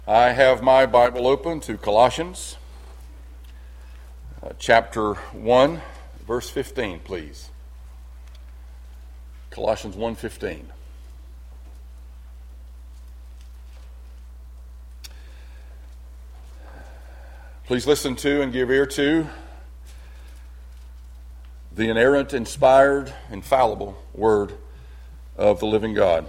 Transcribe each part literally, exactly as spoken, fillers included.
I have my Bible open to Colossians uh, chapter one, verse fifteen, please. Colossians one fifteen. Please listen to and give ear to the inerrant, inspired, infallible Word of the living God.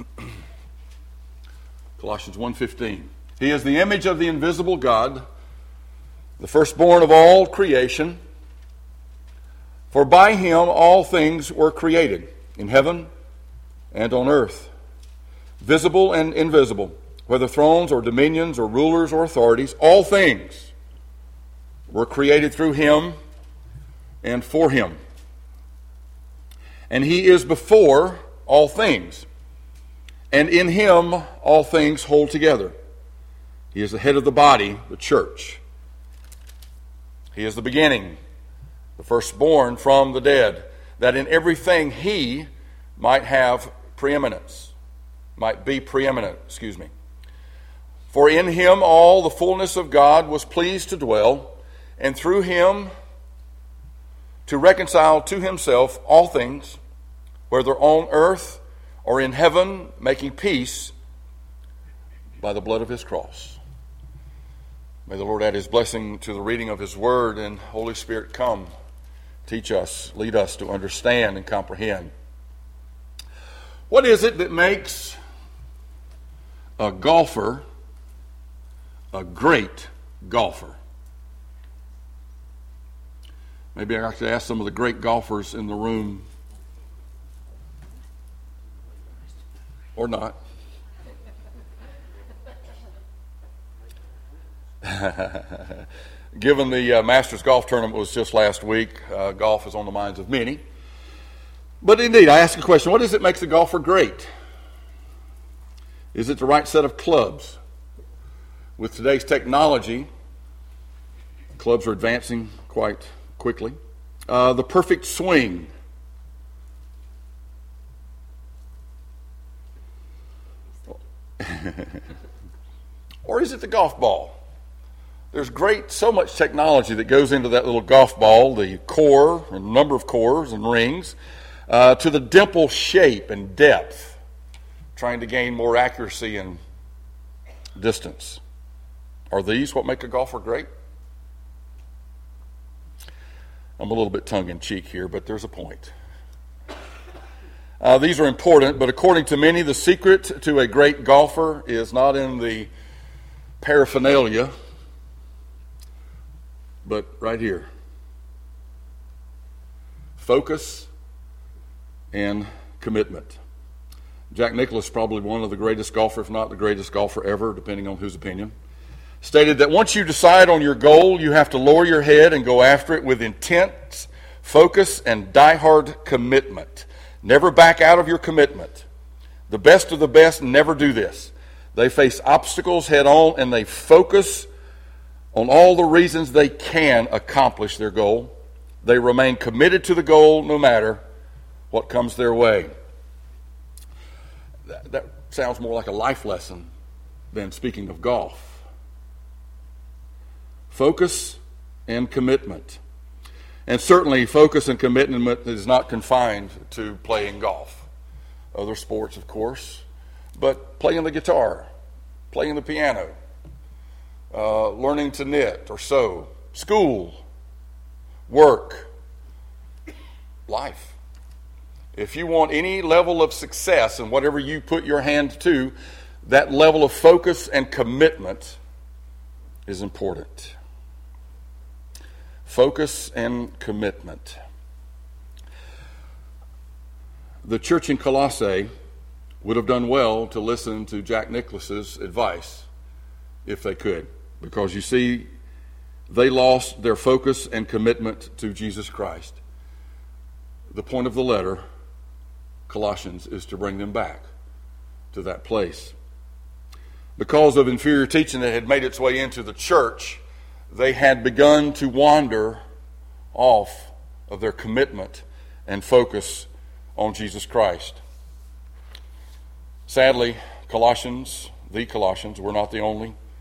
Colossians one fifteen. He is the image of the invisible God, the firstborn of all creation. For by him all things were created, in heaven and on earth, visible and invisible, whether thrones or dominions or rulers or authorities, all things were created through him and for him. And he is before all things, and in him all things hold together. He is the head of the body, the church. He is the beginning, the firstborn from the dead, that in everything he might have preeminence, might be preeminent, excuse me. For in him all the fullness of God was pleased to dwell, and through him to reconcile to himself all things, whether on earth or in heaven, making peace by the blood of his cross. May the Lord add his blessing to the reading of his word, and Holy Spirit, come, teach us, lead us to understand and comprehend. What is it that makes a golfer a great golfer? Maybe I could ask some of the great golfers in the room, or not. Given the uh, Masters Golf Tournament was just last week, uh, golf is on the minds of many. But indeed, I ask a question, what is it that makes a golfer great? Is it the right set of clubs? With today's technology, clubs are advancing quite quickly. Uh, the perfect swing. Or is it the golf ball? There's great, so much technology that goes into that little golf ball, the core, and number of cores and rings, uh, to the dimple shape and depth, trying to gain more accuracy and distance. Are these what make a golfer great? I'm a little bit tongue-in-cheek here, but there's a point. Uh, these are important, but according to many, the secret to a great golfer is not in the paraphernalia, but right here. Focus and commitment. Jack Nicklaus, probably one of the greatest golfers, if not the greatest golfer ever, depending on whose opinion, stated that once you decide on your goal, you have to lower your head and go after it with intense focus and diehard commitment. Never back out of your commitment. The best of the best never do this. They face obstacles head on, and they focus on all the reasons they can accomplish their goal. They remain committed to the goal no matter what comes their way. That, that sounds more like a life lesson than speaking of golf. Focus and commitment. And certainly focus and commitment is not confined to playing golf. Other sports, of course, but playing the guitar, playing the piano, uh, learning to knit or sew, school, work, life. If you want any level of success in whatever you put your hand to, that level of focus and commitment is important. Focus and commitment. The church in Colossae would have done well to listen to Jack Nicklaus's advice if they could, because you see, they lost their focus and commitment to Jesus Christ. The point of the letter, Colossians, is to bring them back to that place. Because of inferior teaching that had made its way into the church, they had begun to wander off of their commitment and focus on Jesus Christ. Sadly, Colossians, the Colossians, were not the only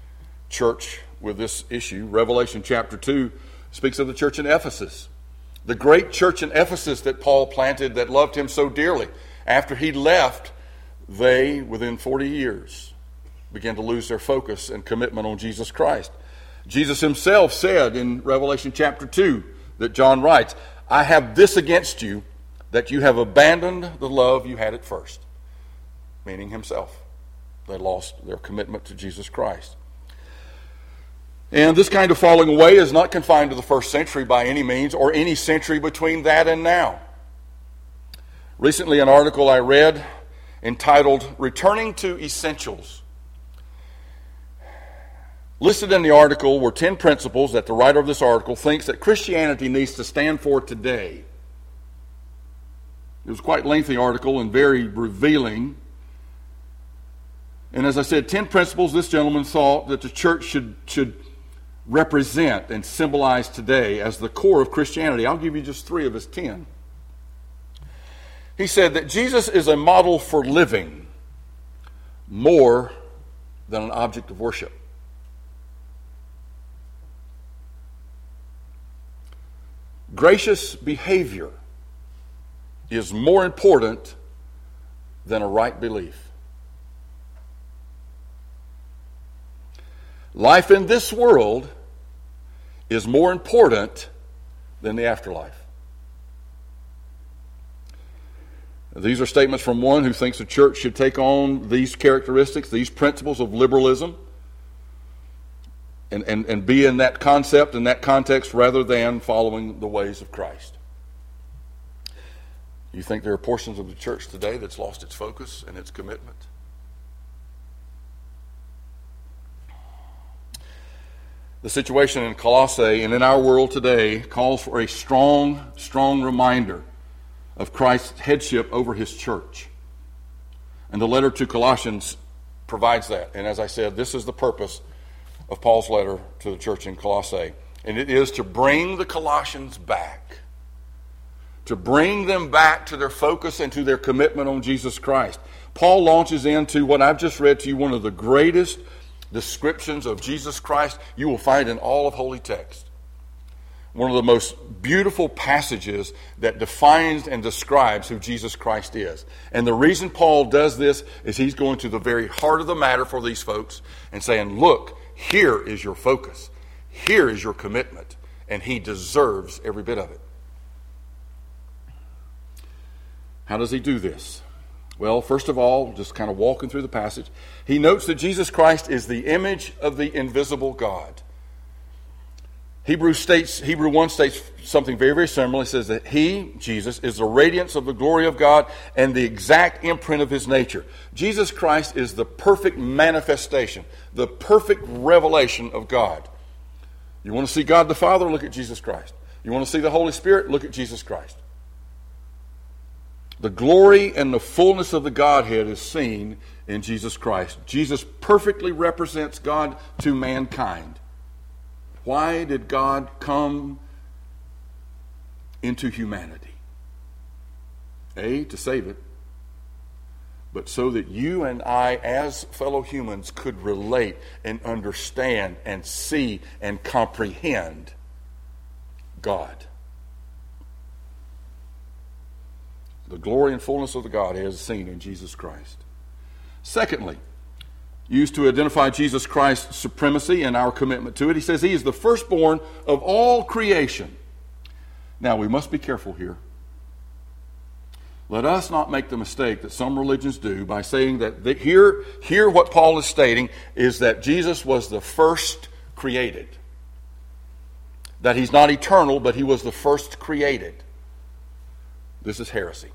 church with this issue. Revelation chapter two speaks of the church in Ephesus. The great church in Ephesus that Paul planted that loved him so dearly. After he left, they, within forty years, began to lose their focus and commitment on Jesus Christ. Jesus himself said in Revelation chapter two that John writes, I have this against you, that you have abandoned the love you had at first. Meaning himself. They lost their commitment to Jesus Christ. And this kind of falling away is not confined to the first century by any means, or any century between that and now. Recently, an article I read entitled, Returning to Essentials. Listed in the article were ten principles that the writer of this article thinks that Christianity needs to stand for today. It was quite a lengthy article and very revealing. And as I said, ten principles this gentleman thought that the church should, should represent and symbolize today as the core of Christianity. I'll give you just three of his ten. He said that Jesus is a model for living more than an object of worship. Gracious behavior is more important than a right belief. Life in this world is more important than the afterlife. These are statements from one who thinks the church should take on these characteristics, these principles of liberalism, and, and, and be in that concept, in that context, rather than following the ways of Christ. You think there are portions of the church today that's lost its focus and its commitment? The situation in Colossae and in our world today calls for a strong, strong reminder of Christ's headship over his church. And the letter to Colossians provides that. And as I said, this is the purpose of Paul's letter to the church in Colossae. And it is to bring the Colossians back. To bring them back to their focus and to their commitment on Jesus Christ. Paul launches into what I've just read to you, one of the greatest descriptions of Jesus Christ you will find in all of Holy Text. One of the most beautiful passages that defines and describes who Jesus Christ is. And the reason Paul does this is he's going to the very heart of the matter for these folks and saying, look, here is your focus. Here is your commitment. And he deserves every bit of it. How does he do this? Well, first of all, just kind of walking through the passage, he notes that Jesus Christ is the image of the invisible God. Hebrew states, Hebrew one states something very, very similar. It says that he, Jesus, is the radiance of the glory of God and the exact imprint of his nature. Jesus Christ is the perfect manifestation, the perfect revelation of God. You want to see God the Father? Look at Jesus Christ. You want to see the Holy Spirit? Look at Jesus Christ. The glory and the fullness of the Godhead is seen in Jesus Christ. Jesus perfectly represents God to mankind. Why did God come into humanity? A, to save it, but so that you and I, as fellow humans, could relate and understand and see and comprehend God. The glory and fullness of the Godhead is seen in Jesus Christ. Secondly, used to identify Jesus Christ's supremacy and our commitment to it, he says he is the firstborn of all creation. Now, we must be careful here. Let us not make the mistake that some religions do by saying that the, here, here what Paul is stating is that Jesus was the first created. That he's not eternal, but he was the first created. This is heresy.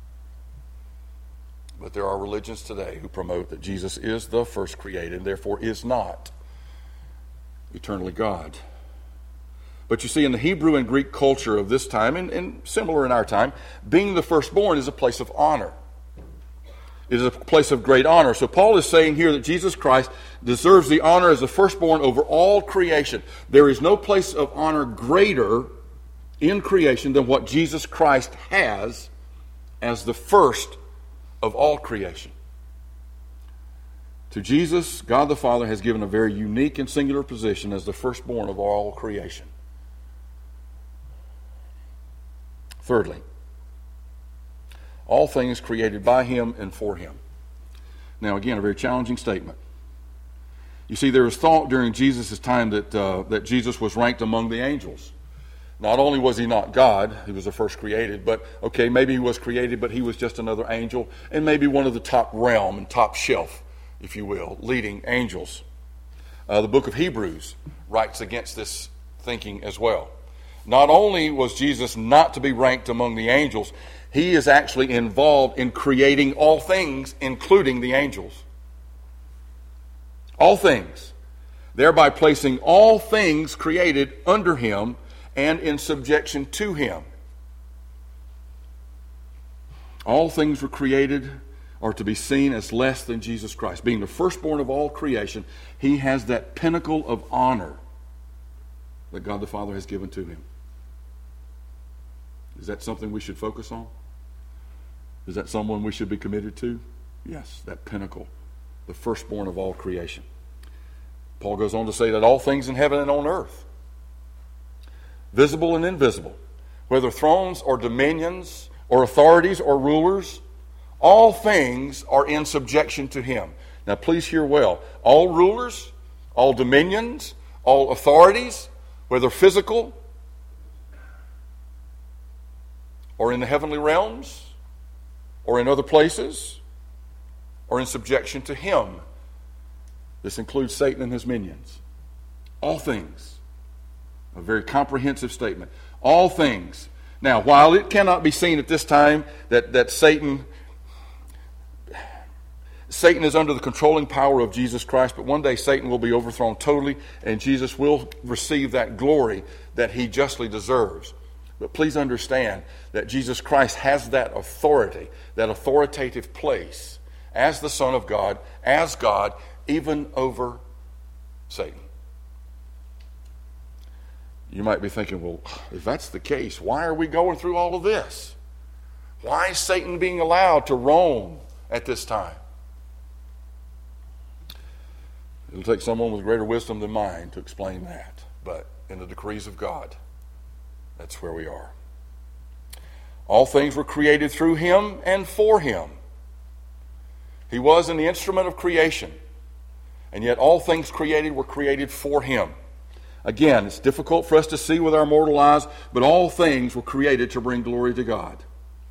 But there are religions today who promote that Jesus is the first created and therefore is not eternally God. But you see, in the Hebrew and Greek culture of this time, and, and similar in our time, being the firstborn is a place of honor. It is a place of great honor. So Paul is saying here that Jesus Christ deserves the honor as the firstborn over all creation. There is no place of honor greater in creation than what Jesus Christ has as the first of all creation. To Jesus, God the Father has given a very unique and singular position as the firstborn of all creation. Thirdly, all things created by him and for him. Now, again, a very challenging statement. You see, there was thought during Jesus' time that, uh, that Jesus was ranked among the angels. Not only was he not God, he was the first created, but, okay, maybe he was created, but he was just another angel, and maybe one of the top realm and top shelf, if you will, leading angels. Uh, the book of Hebrews writes against this thinking as well. Not only was Jesus not to be ranked among the angels, he is actually involved in creating all things, including the angels. All things. Thereby placing all things created under him and in subjection to him. All things were created are to be seen as less than Jesus Christ. Being the firstborn of all creation, he has that pinnacle of honor that God the Father has given to him. Is that something we should focus on? Is that someone we should be committed to? Yes, that pinnacle, the firstborn of all creation. Paul goes on to say that all things in heaven and on earth, visible and invisible, whether thrones or dominions or authorities or rulers, all things are in subjection to him. Now please hear well. All rulers, all dominions, all authorities, whether physical or in the heavenly realms or in other places, are in subjection to him. This includes Satan and his minions. All things. A very comprehensive statement. All things. Now, while it cannot be seen at this time that, that Satan, Satan is under the controlling power of Jesus Christ, but one day Satan will be overthrown totally, and Jesus will receive that glory that he justly deserves. But please understand that Jesus Christ has that authority, that authoritative place as the Son of God, as God, even over Satan. You might be thinking, well, if that's the case, why are we going through all of this? Why is Satan being allowed to roam at this time? It'll take someone with greater wisdom than mine to explain that. But in the decrees of God, that's where we are. All things were created through him and for him. He was in the instrument of creation. And yet all things created were created for him. Again, it's difficult for us to see with our mortal eyes, but all things were created to bring glory to God.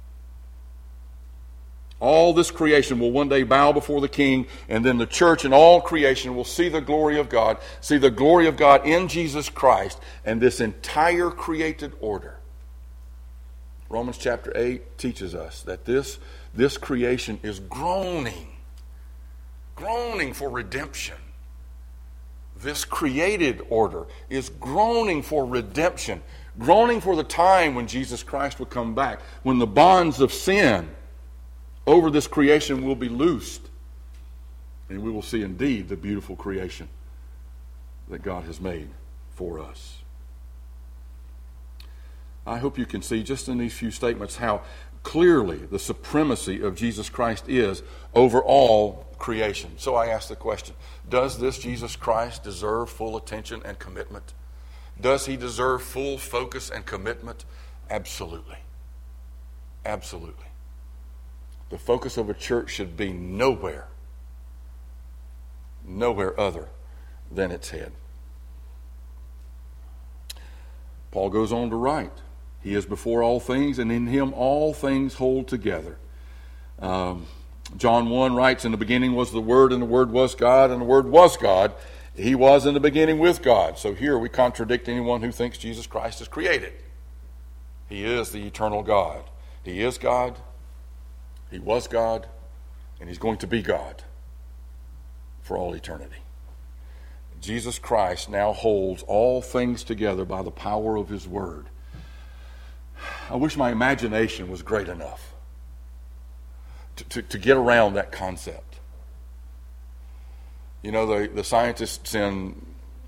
All this creation will one day bow before the King, and then the church and all creation will see the glory of God, see the glory of God in Jesus Christ, and this entire created order. Romans chapter eight teaches us that this, this creation is groaning, groaning for redemption. This created order is groaning for redemption, groaning for the time when Jesus Christ will come back, when the bonds of sin over this creation will be loosed, and we will see indeed the beautiful creation that God has made for us. I hope you can see just in these few statements how clearly the supremacy of Jesus Christ is over all creation. So I ask the question, does this Jesus Christ deserve full attention and commitment? Does he deserve full focus and commitment? Absolutely. Absolutely. The focus of a church should be nowhere, nowhere other than its head. Paul goes on to write, he is before all things, and in him all things hold together. Um, John one writes, in the beginning was the Word, and the Word was God, and the Word was God. He was in the beginning with God. So here we contradict anyone who thinks Jesus Christ is created. He is the eternal God. He is God. He was God. And he's going to be God for all eternity. Jesus Christ now holds all things together by the power of his Word. I wish my imagination was great enough to, to, to get around that concept. You know, the, the scientists send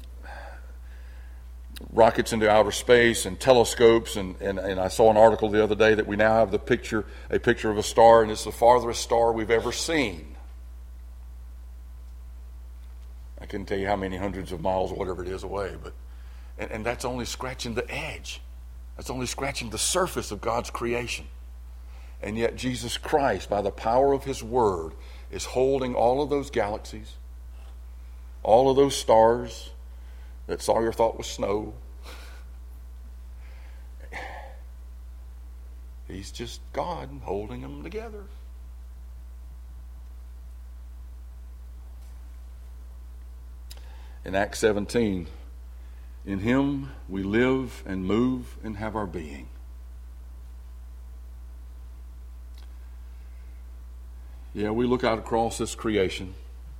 rockets into outer space and telescopes, and, and, and I saw an article the other day that we now have the picture, a picture of a star, and it's the farthest star we've ever seen. couldn't tell you how many hundreds of miles or whatever it is away, but and, and that's only scratching the edge. That's only scratching the surface of God's creation. And yet Jesus Christ, by the power of his word, is holding all of those galaxies, all of those stars that Sawyer thought was snow. He's just God holding them together. In Acts seventeen, in him we live and move and have our being. Yeah, we look out across this creation.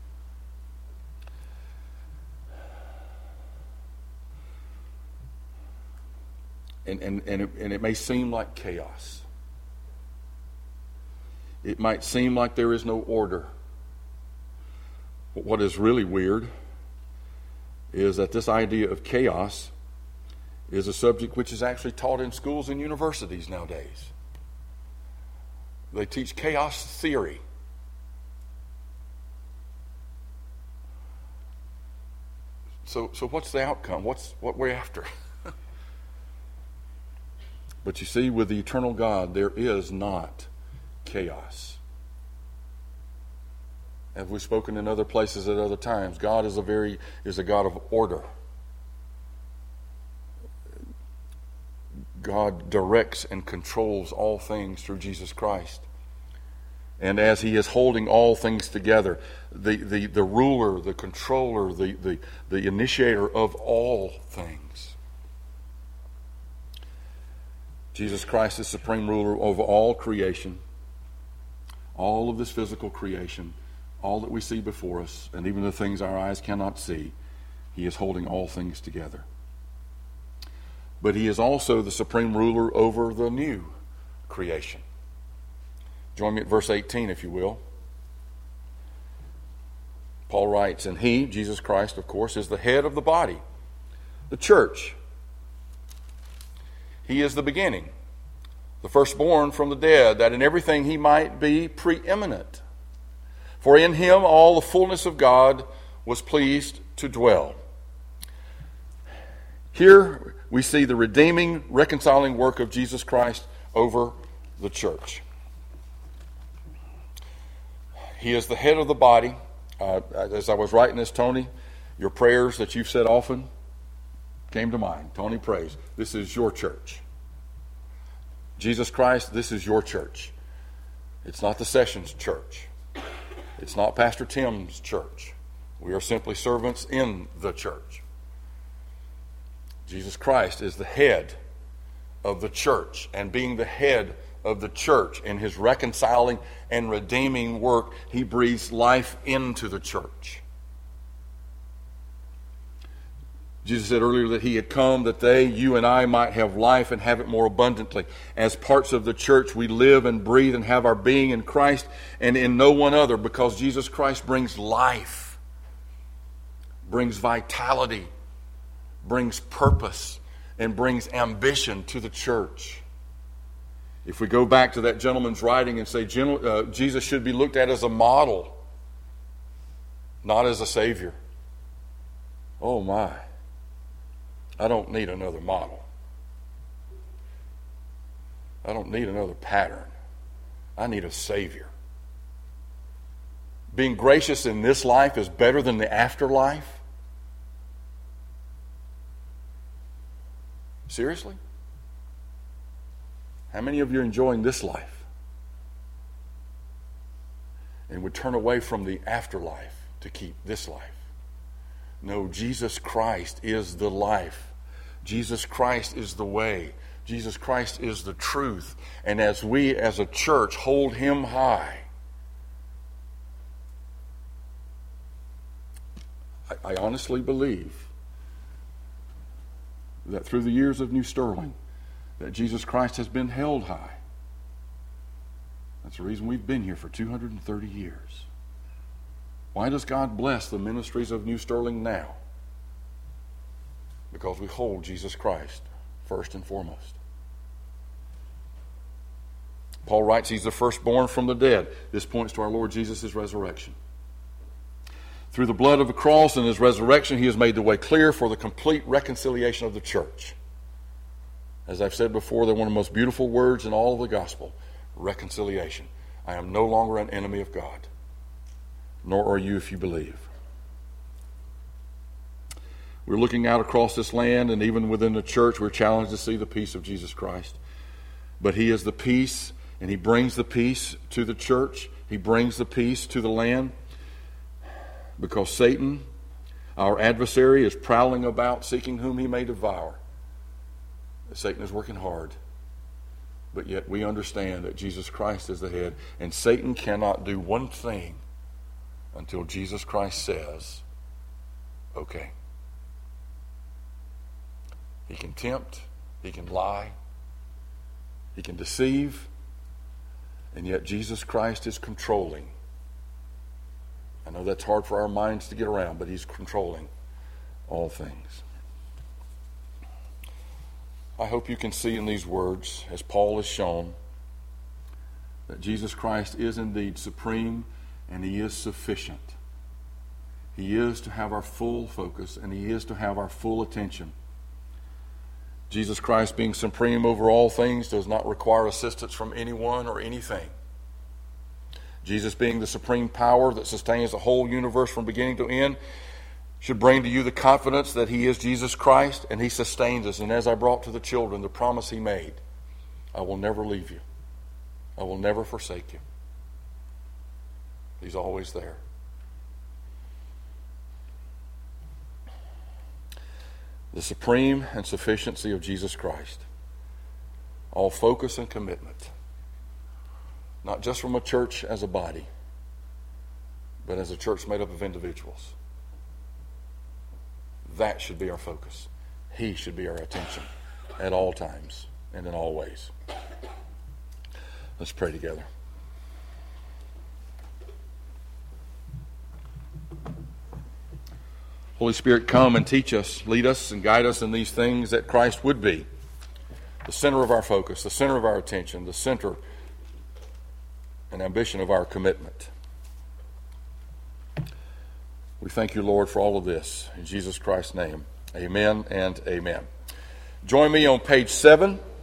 And, and, and, it, and it may seem like chaos. It might seem like there is no order. But what is really weird is that this idea of chaos is a subject which is actually taught in schools and universities nowadays. They teach chaos theory. So, so what's the outcome? What's what we're after? But you see, with the eternal God, there is not chaos. As we've spoken in other places at other times, God is a very is a God of order. God directs and controls all things through Jesus Christ. And as he is holding all things together, the, the, the ruler, the controller, the, the, the initiator of all things, Jesus Christ is supreme ruler over all creation, all of this physical creation, all that we see before us, and even the things our eyes cannot see. He is holding all things together. But he is also the supreme ruler over the new creation. Join me at verse eighteen, if you will. Paul writes, and he, Jesus Christ, of course, is the head of the body, the church. He is the beginning, the firstborn from the dead, that in everything he might be preeminent. For in him all the fullness of God was pleased to dwell. Here we see the redeeming, reconciling work of Jesus Christ over the church. He is the head of the body. Uh, as I was writing this, Tony, your prayers that you've said often came to mind. Tony prays, this is your church. Jesus Christ, this is your church. It's not the Sessions church. It's not Pastor Tim's church. We are simply servants in the church. Jesus Christ is the head of the church, and being the head of the church in his reconciling and redeeming work, he breathes life into the church. Jesus said earlier that he had come that they, you and I, might have life and have it more abundantly. As parts of the church, we live and breathe and have our being in Christ and in no one other, because Jesus Christ brings life, brings vitality, brings purpose, and brings ambition to the church. If we go back to that gentleman's writing and say uh, Jesus should be looked at as a model, not as a savior. Oh my. I don't need another model. I don't need another pattern. I need a savior. Being gracious in this life is better than the afterlife? Seriously? How many of you are enjoying this life and would turn away from the afterlife to keep this life? No, Jesus Christ is the life. Jesus Christ is the way. Jesus Christ is the truth. And as we as a church hold him high, I, I honestly believe that through the years of New Sterling, that Jesus Christ has been held high. That's the reason we've been here for two hundred thirty years. Why does God bless the ministries of New Sterling now? Because we hold Jesus Christ first and foremost. Paul writes he's the firstborn from the dead. This points to our Lord Jesus' resurrection. Through the blood of the cross and his resurrection, he has made the way clear for the complete reconciliation of the church. As I've said before, they're one of the most beautiful words in all of the gospel, reconciliation. I am no longer an enemy of God, nor are you if you believe. We're looking out across this land, and even within the church, we're challenged to see the peace of Jesus Christ. But he is the peace, and he brings the peace to the church. He brings the peace to the land, because Satan, our adversary, is prowling about seeking whom he may devour. Satan is working hard, but yet we understand that Jesus Christ is the head, and Satan cannot do one thing until Jesus Christ says, okay. He can tempt, he can lie, he can deceive, and yet Jesus Christ is controlling. I know that's hard for our minds to get around, but he's controlling all things. I hope you can see in these words, as Paul has shown, that Jesus Christ is indeed supreme and he is sufficient. He is to have our full focus and he is to have our full attention. Jesus Christ, being supreme over all things, does not require assistance from anyone or anything. Jesus, being the supreme power that sustains the whole universe from beginning to end, should bring to you the confidence that he is Jesus Christ and he sustains us. And as I brought to the children the promise he made, I will never leave you. I will never forsake you. He's always there. The supreme and sufficiency of Jesus Christ. All focus and commitment. Not just from a church as a body, but as a church made up of individuals. That should be our focus. He should be our attention at all times and in all ways. Let's pray together. Holy Spirit, come and teach us, lead us, and guide us in these things that Christ would be. The center of our focus, the center of our attention, the center and ambition of our commitment. We thank you, Lord, for all of this. In Jesus Christ's name, amen and amen. Join me on page seven